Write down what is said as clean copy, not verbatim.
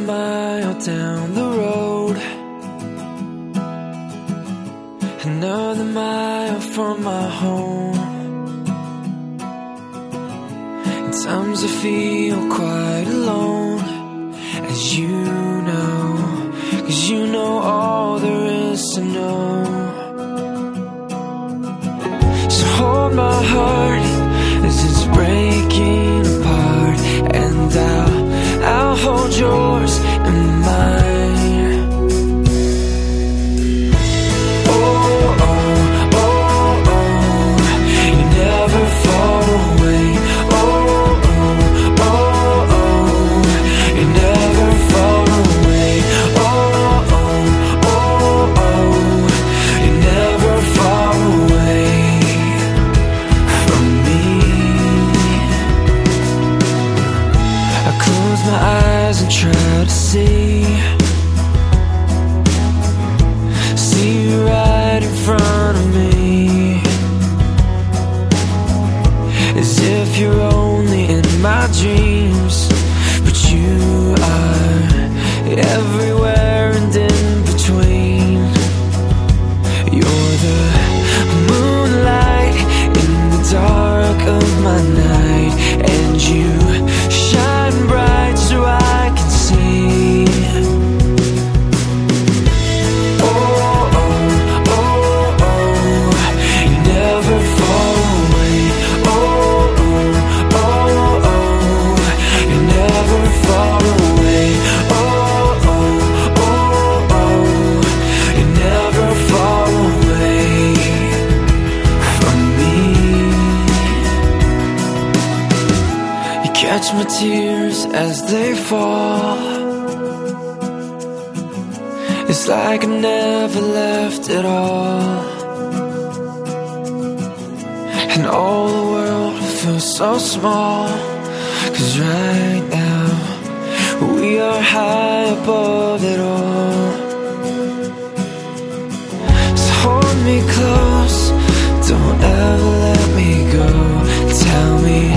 mile down the road, another mile from my home. At times I feel quite alone, as you know, 'cause you know all there is to know. So hold my heart as it's breaking apart, and I'll hold yours in mine. Oh, oh, oh, oh, you never fall away. Oh, oh, oh, oh, you never fall away. Oh, oh, oh, oh, you never fall away from me. I close my eyes and try to see you right in front of me, as if you're only in my dreams, but you are everywhere and in between. You're the moonlight in the dark of my night, and you shine bright so I can see. Oh, oh, oh, oh, you never fall away. Oh, oh, oh, oh, you never fall away. Oh, oh, oh, oh, you never fall away from me. You catch my tears as they fall. It's like I never left at all, and all the world feels so small, 'cause right now we are high above it all. So hold me close, don't ever let me go. Tell me